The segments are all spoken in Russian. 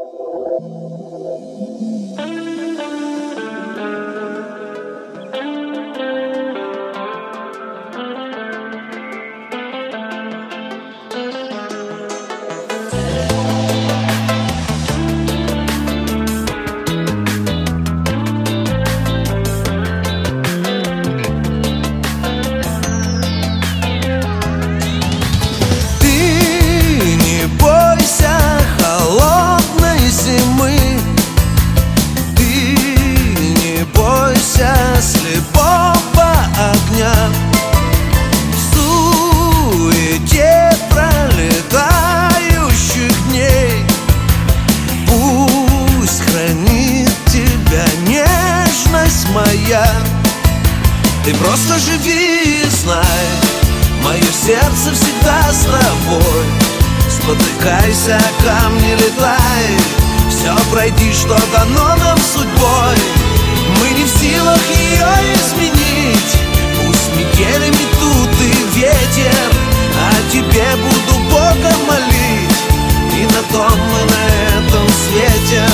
Ты просто живи и знай, мое сердце всегда с тобой. Спотыкайся, камни летай, все пройди, что дано нам судьбой. Мы не в силах ее изменить, пусть метели метут и ветер, а тебе буду Бога молить, и на том мы на этом свете.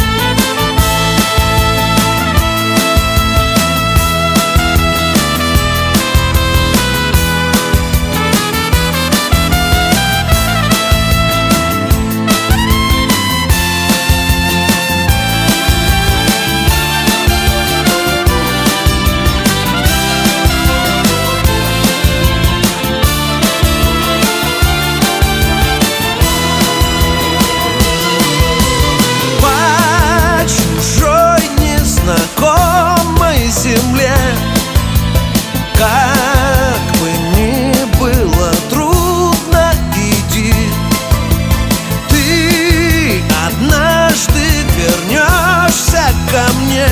Как бы ни было трудно, иди. Ты однажды вернешься ко мне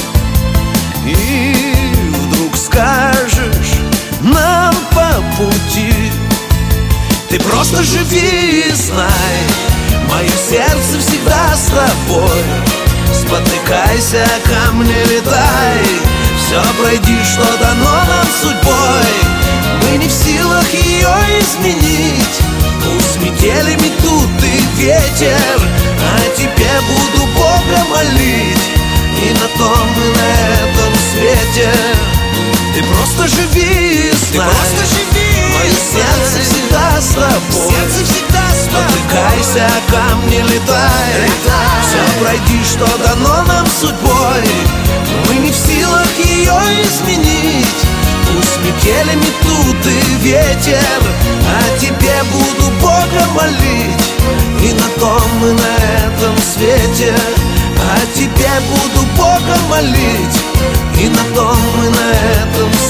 и вдруг скажешь нам по пути. Ты просто живи и знай, мое сердце всегда с тобой. Спотыкайся, камни летай, все пройди, что дано нам судьбой. Мы не в силах ее изменить, пусть метели метут и ветер, а тебе буду Бога молить, и на том и на этом свете. Ты просто живи и знай, мое сердце всегда с тобой. Спотыкайся, камни летай, все пройди, что дано нам судьбой. Мы не в силах ее изменить, пусть метели метут и ветер, а тебе буду Бога молить, и на том и на этом свете. А тебе буду Бога молить, и на том и на этом свете.